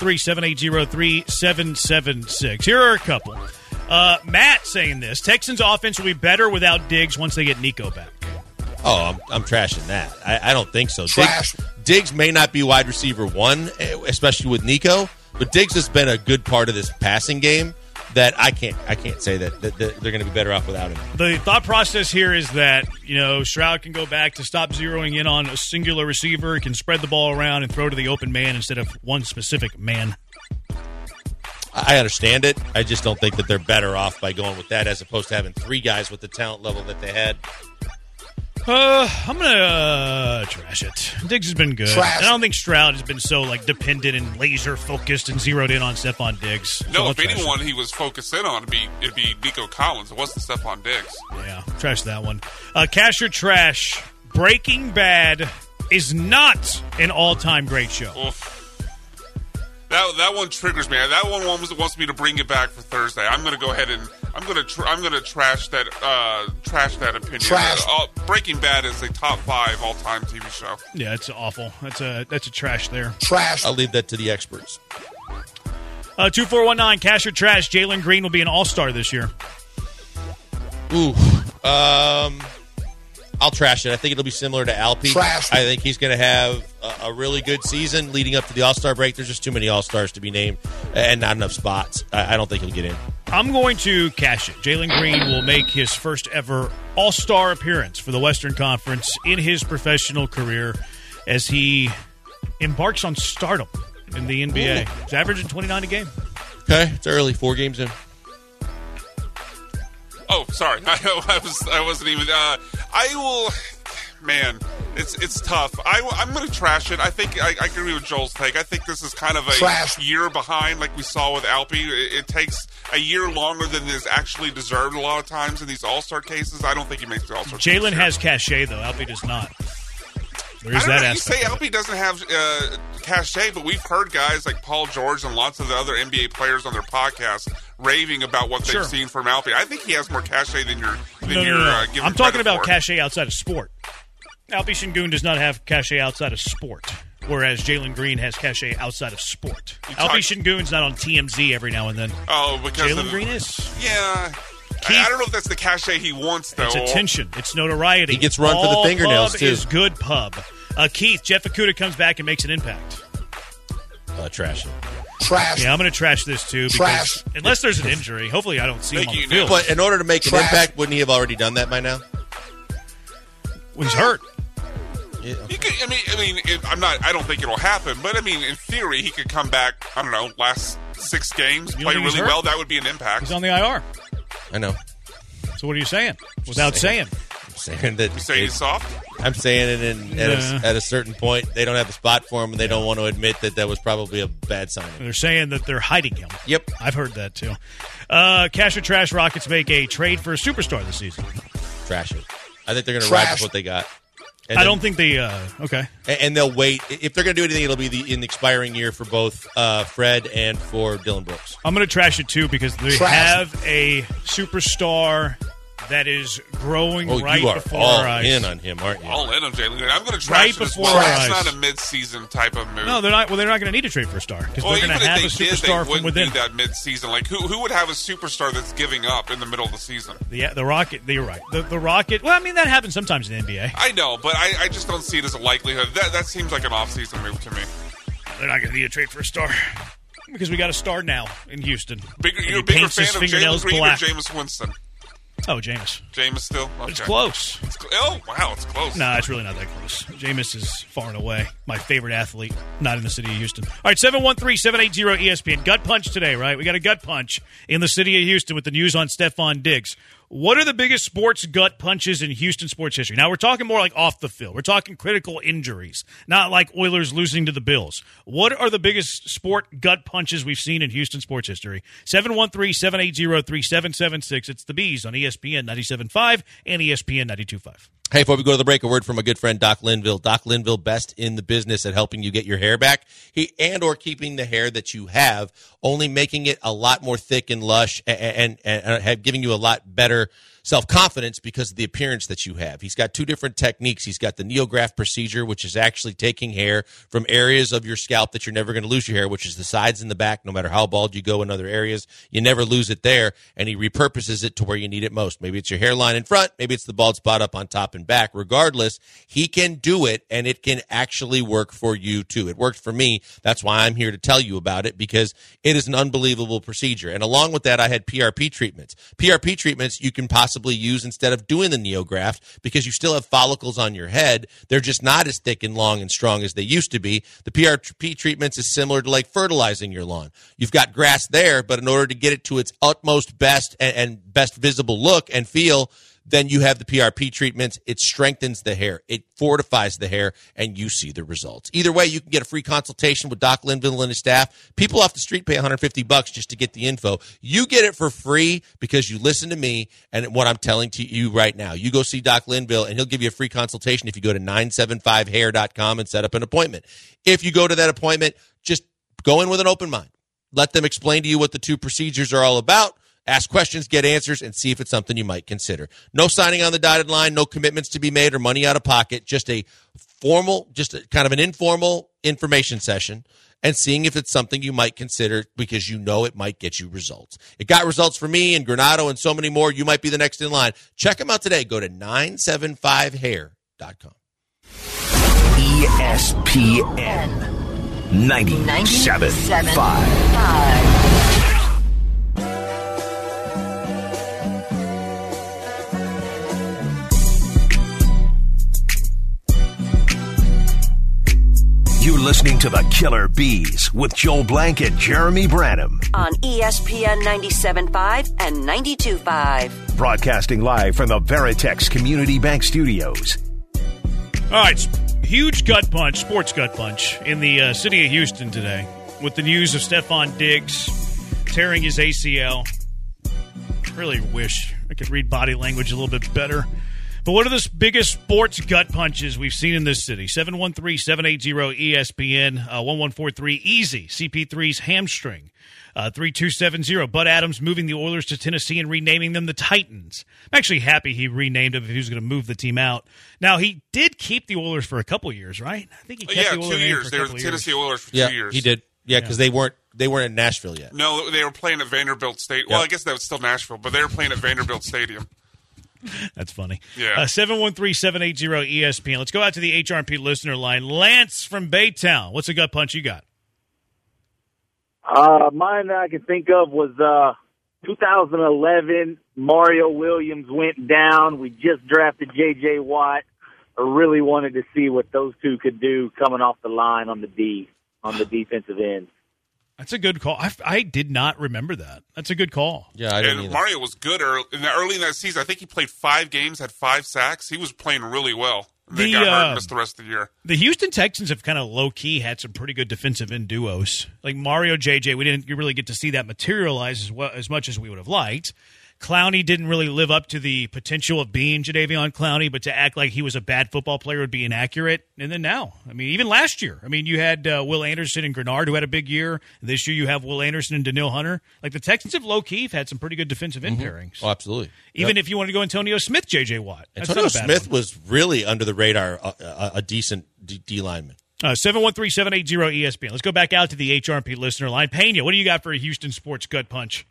713-780-3776. Here are a couple. Matt saying this. Texans offense will be better without Diggs once they get Nico back. Oh, I'm trashing that. I don't think so. Trash. Diggs may not be wide receiver one, especially with Nico, but Diggs has been a good part of this passing game that I can't say that they're going to be better off without him. The thought process here is that, Stroud can go back to stop zeroing in on a singular receiver, can spread the ball around and throw to the open man instead of one specific man. I understand it. I just don't think that they're better off by going with that as opposed to having three guys with the talent level that they had. I'm going to trash it. Diggs has been good. Trash. I don't think Stroud has been so dependent and laser focused and zeroed in on Stephon Diggs. No, if anyone he was focused in on, it'd be Nico Collins. It wasn't Stephon Diggs. Yeah, trash that one. Cash or trash, Breaking Bad is not an all-time great show. Oof. That one triggers me. That one wants me to bring it back for Thursday. I'm going to go ahead and I'm going to trash that opinion. Trash. Breaking Bad is a top 5 all-time TV show. Yeah, it's awful. That's a trash there. Trash. I'll leave that to the experts. 2419, cash or trash, Jalen Green will be an all-star this year. Ooh. I'll trash it. I think it'll be similar to Alpi. Trash. I think he's going to have a really good season leading up to the All-Star break. There's just too many All-Stars to be named and not enough spots. I don't think he'll get in. I'm going to cash it. Jalen Green will make his first ever All-Star appearance for the Western Conference in his professional career as he embarks on stardom in the NBA. He's averaging 29 a game. Okay, it's early. 4 games in. Oh, sorry. I wasn't even. I will. Man, it's tough. I'm going to trash it. I think I agree with Joel's take. I think this is kind of a year behind, like we saw with Alpi. It takes a year longer than is actually deserved a lot of times in these All-Star cases. I don't think he makes the All-Star. Jalen has cachet though. Alpi does not. There is that aspect. You say Alpi doesn't have cachet, but we've heard guys like Paul George and lots of the other NBA players on their podcast raving about what they've seen from Alpi. I think he has more cachet than you're giving I'm talking about for. cachet outside of sport. Alpi Şengün does not have cachet outside of sport, whereas Jalen Green has cachet outside of sport. Alpi Şengün's not on TMZ every now and then. Oh, because Jalen Green is. Yeah. I don't know if that's the cachet he wants, though. It's attention. It's notoriety. He gets run for the fingernails, pub too. Is good pub. Keith, Jeff Okudah comes back and makes an impact. Trash it. Trash. Yeah, I'm going to trash this, too. Because unless there's an injury, hopefully I don't see him on the field. But in order to make an impact, wouldn't he have already done that by now? Well, he's hurt. Yeah. He could, I don't think it'll happen, but in theory, he could come back, I don't know, last 6 games, play really well. That would be an impact. He's on the IR. I know. So what are you saying? Without saying. I'm saying that. You saying he's soft? I'm saying it at a certain point, they don't have a spot for him, and they don't want to admit that was probably a bad signing. They're saying that they're hiding him. Yep. I've heard that, too. Cash or trash, Rockets make a trade for a superstar this season. Trash it. I think they're going to ride with what they got. I don't think they okay. And they'll wait. If they're going to do anything, it'll be in the expiring year for both Fred and for Dillon Brooks. I'm going to trash it, too, because they have a superstar that is growing you are before all our eyes. in on him, aren't you? All in on Jalen Green. I'm going to trash him as well. That's not a mid-season type of move. No, they're not. Well, they're not going to need to trade for a star because they're going to have a superstar from within. Need that mid-season. Like who would have a superstar that's giving up in the middle of the season? Yeah, the Rocket. You're right. The Rocket. Well, I mean that happens sometimes in the NBA. I know, but I just don't see it as a likelihood. That seems like an off-season move to me. They're not going to need a trade for a star because we got a star now in Houston. You're a bigger fan of Jalen Green or Jameis Winston? Oh, Jameis. Jameis still? Okay. It's close. It's close. Nah, it's really not that close. Jameis is far and away my favorite athlete, not in the city of Houston. All right, 713-780-ESPN. Gut punch today, right? We got a gut punch in the city of Houston with the news on Stephon Diggs. What are the biggest sports gut punches in Houston sports history? Now, we're talking more like off the field. We're talking critical injuries, not like Oilers losing to the Bills. What are the biggest sport gut punches we've seen in Houston sports history? 713-780-3776. It's the Bees on ESPN 97.5 and ESPN 92.5. Hey, before we go to the break, a word from a good friend, Doc Linville. Doc Linville, best in the business at helping you get your hair back or keeping the hair that you have, only making it a lot more thick and lush and giving you a lot better self-confidence because of the appearance that you have. He's got two different techniques. He's got the NeoGraft procedure, which is actually taking hair from areas of your scalp that you're never going to lose your hair, which is the sides and the back. No matter how bald you go in other areas, you never lose it there, and he repurposes it to where you need it most. Maybe it's your hairline in front, maybe it's the bald spot up on top and back. Regardless, he can do it, and it can actually work for you too. It worked for me. That's why I'm here to tell you about it, because it is an unbelievable procedure. And along with that, I had PRP treatments. PRP treatments you can possibly use instead of doing the NeoGraft because you still have follicles on your head. They're just not as thick and long and strong as they used to be. The PRP treatments is similar to like fertilizing your lawn. You've got grass there, but in order to get it to its utmost best and best visible look and feel, then you have the PRP treatments. It strengthens the hair. It fortifies the hair, and you see the results. Either way, you can get a free consultation with Doc Linville and his staff. People off the street pay $150 just to get the info. You get it for free because you listen to me and what I'm telling to you right now. You go see Doc Linville, and he'll give you a free consultation if you go to 975hair.com and set up an appointment. If you go to that appointment, just go in with an open mind. Let them explain to you what the two procedures are all about. Ask questions, get answers, and see if it's something you might consider. No signing on the dotted line, no commitments to be made or money out of pocket, just a kind of an informal information session and seeing if it's something you might consider because you know it might get you results. It got results for me and Granado and so many more. You might be the next in line. Check them out today. Go to 975hair.com. ESPN 97.5. You're listening to the Killer Bees with Joel Blank and Jeremy Branham on ESPN 97.5 and 92.5. Broadcasting live from the Veritex Community Bank Studios. All right, huge gut punch, sports gut punch in the city of Houston today with the news of Stephon Diggs tearing his ACL. Really wish I could read body language a little bit better. But what are the biggest sports gut punches we've seen in this city? 713-780-ESPN, 1143-EASY, CP3's hamstring, 3270, Bud Adams moving the Oilers to Tennessee and renaming them the Titans. I'm actually happy he renamed them if he was going to move the team out. Now, he did keep the Oilers for a couple years, right? I think he kept the Oilers 2 years. For they were the Tennessee Oilers for 2 years. He did. Yeah, because they weren't in Nashville yet. No, they were playing at Vanderbilt State. Well, I guess that was still Nashville, but they were playing at Vanderbilt Stadium. That's funny. Yeah. 713-780-ESPN. Let's go out to the HRP listener line. Lance from Baytown. What's a gut punch you got? Mine that I can think of was 2011. Mario Williams went down. We just drafted J.J. Watt. I really wanted to see what those two could do coming off the line on the defensive end. That's a good call. I did not remember that. That's a good call. Yeah, I didn't either. Mario was good early in that season. I think he played 5 games, had 5 sacks. He was playing really well. They got hurt and missed the rest of the year. The Houston Texans have kind of low-key had some pretty good defensive end duos. Like Mario, JJ, we didn't really get to see that materialize as much as we would have liked. Clowney didn't really live up to the potential of being Jadeveon Clowney, but to act like he was a bad football player would be inaccurate. And then now, I mean, even last year, I mean, you had Will Anderson and Grenard who had a big year. This year you have Will Anderson and Danielle Hunter. Like the Texans of low-key had some pretty good defensive end pairings. Oh, absolutely. Even if you want to go Antonio Smith, J.J. Watt. Antonio Smith was really under the radar, a decent D lineman. 713-780-ESPN. Let's go back out to the HRP listener line. Pena, what do you got for a Houston sports gut punch?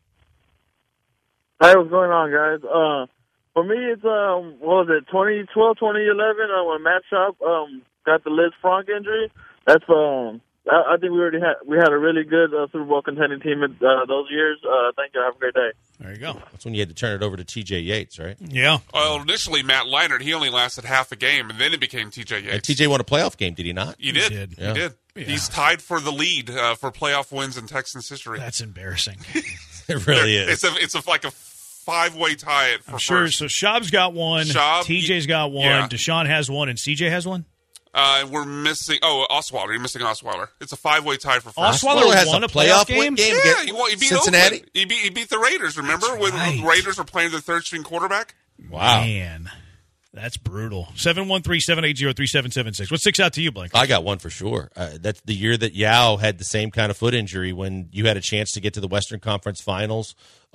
Hey, what's going on, guys? For me, it's, 2012, 2011, when Matt Schaub, got the Liz Frank injury. That's, I think we had a really good Super Bowl contending team those years. Thank you. Have a great day. There you go. That's when you had to turn it over to T.J. Yates, right? Yeah. Well, initially, Matt Leinart, he only lasted half a game, and then it became T.J. Yates. And T.J. won a playoff game, did he not? He did. Yeah. He did. Yeah. He's tied for the lead for playoff wins in Texans history. That's embarrassing. It really is. It's like a five-way tie for first. So Schaub's got one, TJ's got one, Deshaun has one, and CJ has one? We're missing Osweiler. You're missing Osweiler. It's a five-way tie for first. Osweiler has won a playoff game? Yeah, he beat Cincinnati. Oakland. He beat the Raiders, remember? When the Raiders were playing their third-string quarterback? Wow. Man, that's brutal. 713-780-3776. What sticks out to you, Blake? I got one for sure. That's the year that Yao had the same kind of foot injury when you had a chance to get to the Western Conference Finals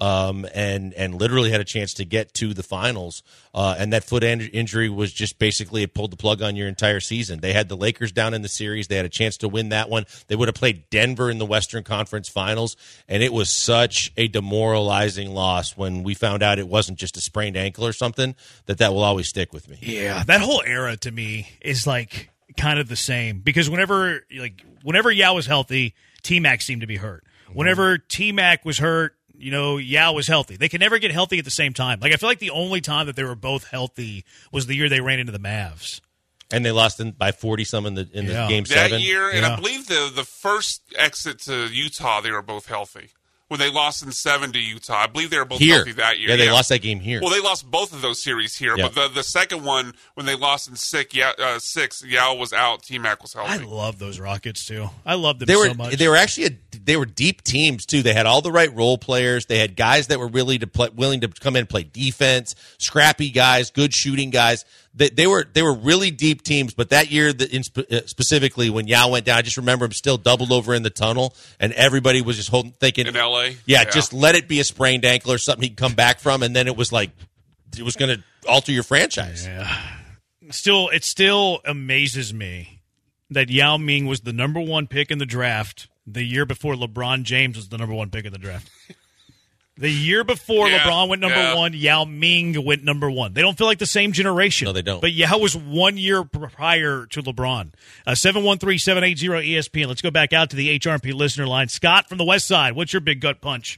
and literally had a chance to get to the finals. And that foot injury was just basically it pulled the plug on your entire season. They had the Lakers down in the series. They had a chance to win that one. They would have played Denver in the Western Conference Finals, and it was such a demoralizing loss when we found out it wasn't just a sprained ankle or something, that will always stick with me. Yeah, that whole era to me is like kind of the same because whenever Yao was healthy, T-Mac seemed to be hurt. Whenever T-Mac was hurt, Yao was healthy. They could never get healthy at the same time. Like I feel like the only time that they were both healthy was the year they ran into the Mavs. And they lost by 40-some in the game 7. That year, and I believe the first exit to Utah, they were both healthy. When they lost in 7 to Utah, I believe they were both healthy that year. Yeah, they lost that game here. Well, they lost both of those series here, but the second one, when they lost in 6, Yao was out, T-Mac was healthy. I love those Rockets, too. I love them so much. They were actually they were deep teams, too. They had all the right role players. They had guys that were willing to come in and play defense, scrappy guys, good shooting guys. They were really deep teams, but that year, specifically when Yao went down, I just remember him still doubled over in the tunnel, and everybody was just thinking in L.A. Yeah, just let it be a sprained ankle or something he can come back from, and then it was like it was going to alter your franchise. Yeah. It still amazes me that Yao Ming was the number 1 pick in the draft the year before LeBron James was the number 1 pick in the draft. The year before LeBron went number 1, Yao Ming went number 1. They don't feel like the same generation. No, they don't. But Yao was 1 year prior to LeBron. 713-780-ESPN. Let's go back out to the HRP listener line. Scott from the West Side, what's your big gut punch?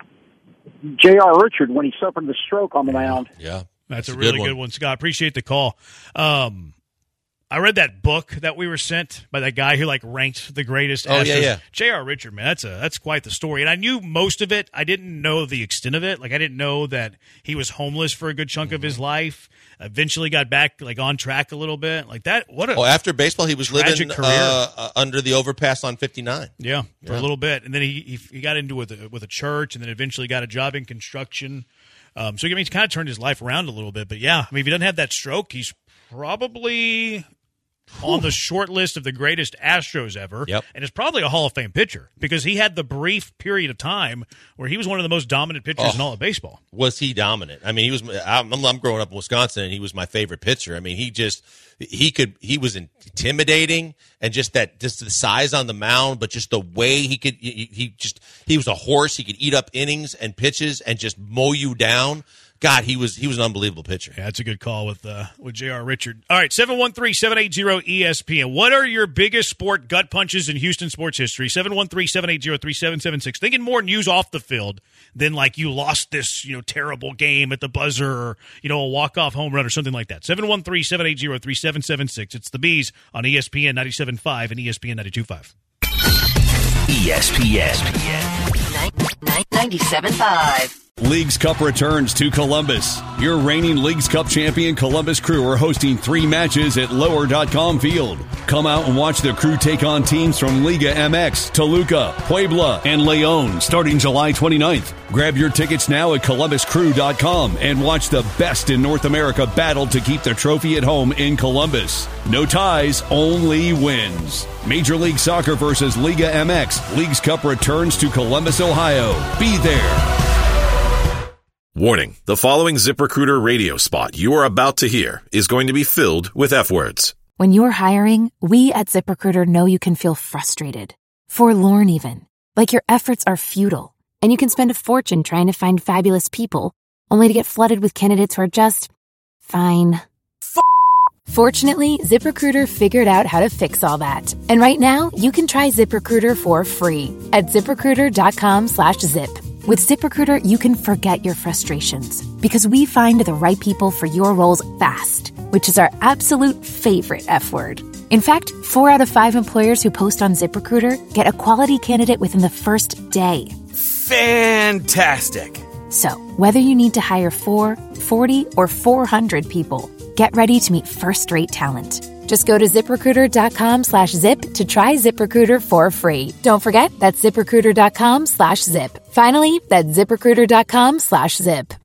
J.R. Richard when he suffered the stroke on the mound. Yeah. That's a really good one, Scott. Appreciate the call. I read that book that we were sent by that guy who ranked the greatest Astros. Yeah. J.R. Richard, man, that's quite the story. And I knew most of it. I didn't know the extent of it. I didn't know that he was homeless for a good chunk of his life. Eventually got back on track a little bit. After baseball, he was living under the overpass on 59. Yeah, for a little bit, and then he got into with a church, and then eventually got a job in construction. So he's kind of turned his life around a little bit. But yeah, if he doesn't have that stroke, he's probably on the short list of the greatest Astros ever. Yep. And is probably a Hall of Fame pitcher because he had the brief period of time where he was one of the most dominant pitchers in all of baseball. Was he dominant? I mean, I'm growing up in Wisconsin, and he was my favorite pitcher. I mean, he was intimidating, and just the size on the mound, but just the way he was a horse. He could eat up innings and pitches and just mow you down. God, he was an unbelievable pitcher. Yeah, that's a good call with J.R. Richard. All right, 713-780-ESPN. What are your biggest sport gut punches in Houston sports history? 713-780-3776. Thinking more news off the field than you lost this terrible game at the buzzer or a walk-off home run or something like that. 713-780-3776. It's the Bees on ESPN 97.5 and ESPN 92.5. ESPN 97.5. Leagues Cup returns to Columbus. Your reigning Leagues Cup champion Columbus Crew are hosting 3 matches at Lower.com Field. Come out and watch the Crew take on teams from Liga MX, Toluca, Puebla, and León starting July 29th. Grab your tickets now at ColumbusCrew.com and watch the best in North America battle to keep the trophy at home in Columbus. No ties, only wins. Major League Soccer versus Liga MX. Leagues Cup returns to Columbus, Ohio. Be there. Warning, the following ZipRecruiter radio spot you are about to hear is going to be filled with F-words. When you're hiring, we at ZipRecruiter know you can feel frustrated, forlorn even, like your efforts are futile, and you can spend a fortune trying to find fabulous people, only to get flooded with candidates who are just fine. Fortunately, ZipRecruiter figured out how to fix all that. And right now, you can try ZipRecruiter for free at ZipRecruiter.com/zip. With ZipRecruiter, you can forget your frustrations because we find the right people for your roles fast, which is our absolute favorite F word. In fact, 4 out of 5 employers who post on ZipRecruiter get a quality candidate within the first day. Fantastic. So, whether you need to hire 4, 40, or 400 people, get ready to meet first-rate talent. Just go to ZipRecruiter.com/zip to try ZipRecruiter for free. Don't forget, that's ZipRecruiter.com/zip. Finally, that's ZipRecruiter.com/zip.